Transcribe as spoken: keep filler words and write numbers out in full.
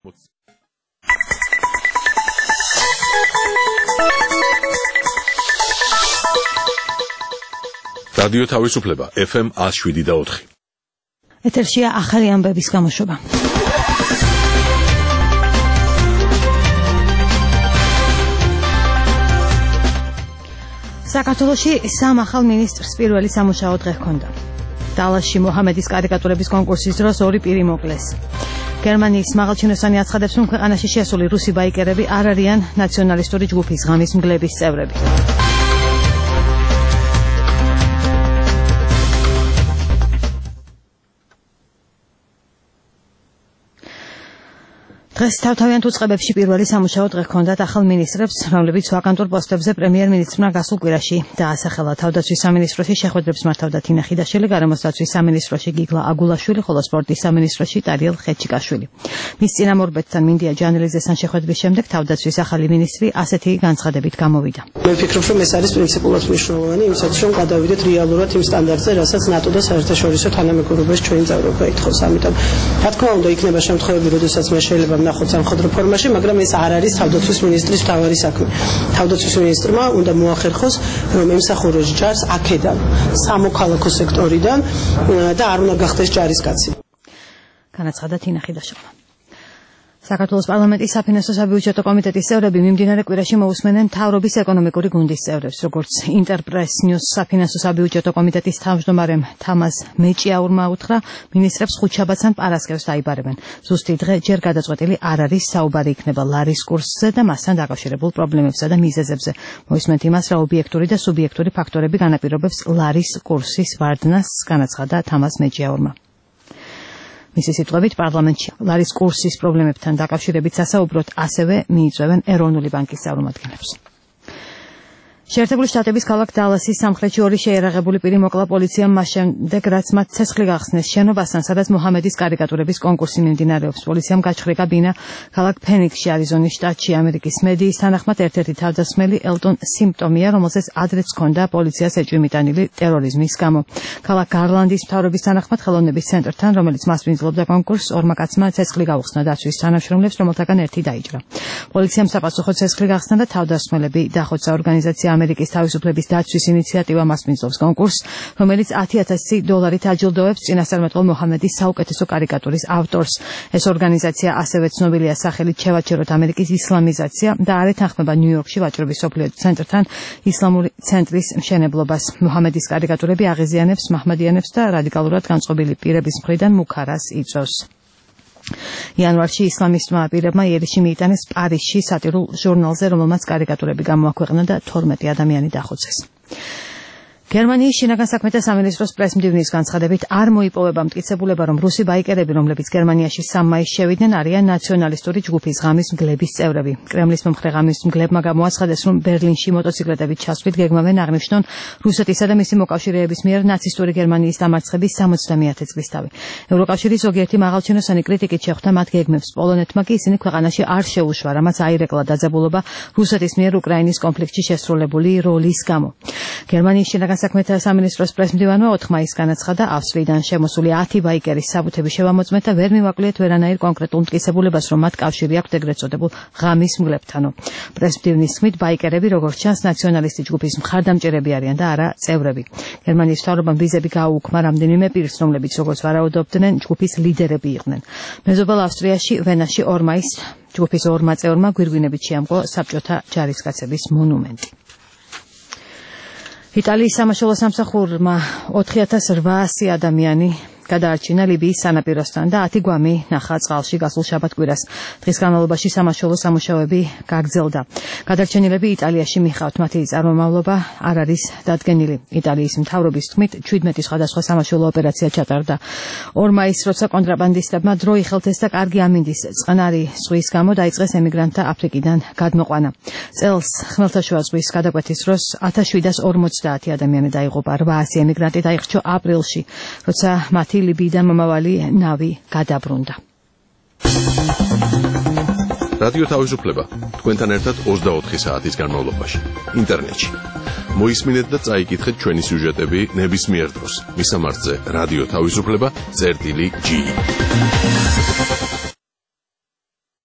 რადიო თავისუფლება ეფ ემ one oh seven და four. ეთერშია ახალი ამბების გამოშვება. საქართველოში სამ ახალ მინისტრს პირველი სამუშაო დღე ჰქონდა. დალასში მოჰამედის კარიკატურების კონკურსის დროს ორი პირი მოკლეს. გერმანიის მაღალჩინოსანი აცხადებს, რომ ქვეყანაში შესული რუსი ბაიკერები არ არიან ნაციონალისტური ჯგუფის ღამის მგლების წევრები. დღეს თავთავიანთ უწყებებში პირველი სამუშაო დღე ჰქონდათ ახალ მინისტრებს, რომლებიც ვაკანტურ პოსტებზე პრემიერ-მინისტრმა გასულ კვირაში დაასახელა. თავდაცვის სამინისტროში შეხვედრებს მართავდა თინა ხიდაშვილი, გარემოს დაცვის სამინისტროში გიგლა აგულაშვილი, ხოლო სპორტის სამინისტროში ტარიელ ხეჩიკაშვილი. მის წინამორბედთან მინდია ჯანელიძესთან შეხვედრის შემდეგ თავდაცვის ახალი მინისტრი ასეთი განცხადებით გამოვიდა. მე ვფიქრობ, რომ ეს არის პრინციპულად მნიშვნელოვანი, იმისათვის რომ გადავიდეთ რეალურად იმ სტანდარტზე, რასაც ნატო და საერთაშორისო თანამეგობრობაში ჩვენი წევრობა ითხოვს. ამიტომ, რა თქმა უნდა, იქნება შემთხვევები, როდესაც მე შეიძლება ვნახოთ სამხედრო ფორმაში, მაგრამ ეს არ არის თავდაცვის მინისტრის მთავარი საქმე. თავდაცვის მინისტრმა უნდა მოახერხოს, რომ ემსახუროს ჯარს აქედან, სამოქალაქო სექტორიდან და არ უნდა გახდეს ჯარისკაცი. განაცხადა თინა ხიდაშვილმა. საქართველოს პარლამენტის საფინანსო საბიუჯეტო კომიტეტის წევრები მიმდინარე კვირაში მოусმენენ მთავრობის ეკონომიკური გუნდის წევრებს, როგორც ინტერპრეს ნიუს საფინანსო საბიუჯეტო კომიტეტის თავმჯდომარემ თამაზ მეჭიაურმა უთხრა, მინისტრებს ხუთშაბათს ან პარასკევს დაიბარებენ. ზუსტი დღე ჯერ გადაწყვეტილი არ არის, საუბარი იქნება ლარის კურსზე და მასთან დაკავშირებულ პრობლემებსა და მიზეზებზე. მოისმენთ იმას, რა ობიექტური და სუბიექტური ფაქტორები განაპირობებს ლარის კურსის ვარდნას, განაცხადა თამაზ მეჭიაურმა. მისი სიტყვებით, პარლამენტში ლარის კურსის პრობლემებთან დაკავშირებით სასაუბროდ ასევე მიიწვევენ ეროვნული ბანკის წარმომადგენლებს. შეერთებული შტატების ქალაქ დალასის სამხრეთში ორი შეიარაღებული პირი მოკლა პოლიციამ მას შემდეგ, რაც მათ ცეცხლი გახსნეს შენობასთან, სადაც მოჰამედის კარიკატურების კონკურსი მიმდინარეობს. პოლიციამ გაჩხრიკა ბინა ქალაქ ფენიქსში, არიზონის შტატში. ამერიკის მედიის თანახმად ერთ-ერთი თავდასხმელი ელტონ სიმპტომია, რომელსაც ადრეც ჰქონდა პოლიციას ეჭვი მიტანილი ტერორიზმის გამო. ქალაქ გარლანდის მთავრობის თანახმად, ხელოვნების ცენტრთან, რომელიც მას მისდლობდა კონკურსს, ორმა კაცმა ცეცხლი გაუხსნა დაცვის თანამშრომლებს, რომელთაგან ერთი დაიჭრა. პოლიციამ საპასუხოდ ცეცხლი გახსნა და თავდასხმელები დახოცა. ორგანიზაცია ამერიკის თავისუფლების დაცვის ინიციატივა მას მისდევს კონკურსს, რომელიც ათი ათასი დოლარით აჯილდოებს წინასწარმეტყველო მოჰამედის საუკეთესო კარიკატურის ავტორს. ეს ორგანიზაცია ასევე ცნობილია სახელით „შევაჩეროთ ამერიკის ისლამიზაცია“ და არ ეთანხმება ნიუ-იორკში ვაჭრობის სოფლიო ცენტრთან ისლამური ცენტრის მშენებლობას. მოჰამედის კარიკატურები აღიზიანებს მაჰმადიანებს და რადიკალურად განწყობილი პირების მხრიდან მუქარას იწვევს. იანვარში ისლამისტმა პირებმა იერიში მიიტანეს პარიზში სატირულ ჟურნალზე, რომელმაც კარიკატურები გამოაქვეყნა და თორმეტი ადამიანი დახოცეს. გერმანიის შინაგან საქმეთა სამინისტროს პრესმდივნის განცხადებით არ მოიპოვება მტკიცებულება, რომ რუსი ბაიკერები, რომლებიც გერმანიაში სამ მაისს შევიდნენ, არიან ნაციონალისტური ჯგუფის ღამის მგლების წევრები. კრემლის მომხრე ღამის მგლებმა გამოაცხადეს, რომ ბერლინში მოტოციკლეტებით ჩასვლით გეგმავენ აღნიშნონ რუსეთისა და მისი მოკავშირეების მიერ ნაცისტური გერმანიის დამარცხების სამოცდამეათე წლისთავი. ევროკავშირის ზოგიერთი მაღალჩინოსანი კრიტიკით შეხვდა მათ გეგმებს. პოლონეთმა კი ისინი ქვეყანაში არ შეუშვა, რამაც აირეკლა დაძაბულობა რუსეთის მიერ უკრაინის კონფლიქტში შესრულებული როლის გამო. გერმანიის შინაგან საქმეთა სამინისტროს პრესმდივანმა ოთხ მაისს განაცხადა, ავსტრიიდან შემოსული ათი ბაიკერის საბუთები შევამოწმეთ და ვერ მივაკლიეთ ვერანაირ კონკრეტულ მტკიცებულებას, რომ მათ კავშირი აქვთ ეგრეთ წოდებულ ღამის მგლებთანო. პრესმდივნის თქმით, ბაიკერები როგორც ჩანს ნაციონალისტი ჯგუფის მხარდამჭერები არიან და არა წევრები. გერმანიის მთავრობამ ვიზები გააუქმა რამდენიმე პირს, რომლებიც როგორც ვარაუდობდნენ, ჯგუფის ლიდერები იყვნენ. მეზობელ ავსტრიაში ვენაში ორ მაისს ჯგუფის ორმა წევრმა გვირგვინებით შეამკო საბჭოთა ჯარისკაცების მონუმენტი. იტალიის სამაშველო სამსახურმა ოთხი ათას რვაასი ადამიანი გადაარჩინა ლიბიის სანაპიროსთან და ათი გვამი ნახა წყალში გასულ შაბათ-კვირას. დღის განმავლობაში სამაშველო სამუშაოები გაგრძელდა. გადარჩენილები იტალიაში მიხავთ, მათი წარმომავლობა არ არის დადგენილი. იტალიის მთავრობის თქმით, ჩვიდმეტი სხვადასხვა სამაშველო ოპერაცია ჩატარდა. ორ მაისს, როცა კონტრაბანდისტებმა დრო იხელთეს და კარგი ამინდის წყნარი ზღვის გამო დაიწყეს ემიგრანტთა აფრიკიდან გადმოყვანა. წელს ხმელთაშუა ზღვის გადაკვეთის დროს ათას შვიდას ორმოცდაათი ადამიანი დაიღუპა. რვაასი ემიგრანტი დაიხრჩო აპრილში, როცა მათი ლიბიიდან მომავალი ნავი გადაბრუნდა. რადიო თავისუფლება თქვენთან ერთად ოცდაოთხი საათის განმავლობაში ინტერნეტში. მოისმინეთ და წაიკითხეთ ჩვენი სიუჟეტები ნებისმიერ დროს. მისამართზე რადიო თავისუფლება წერტილი ჯი.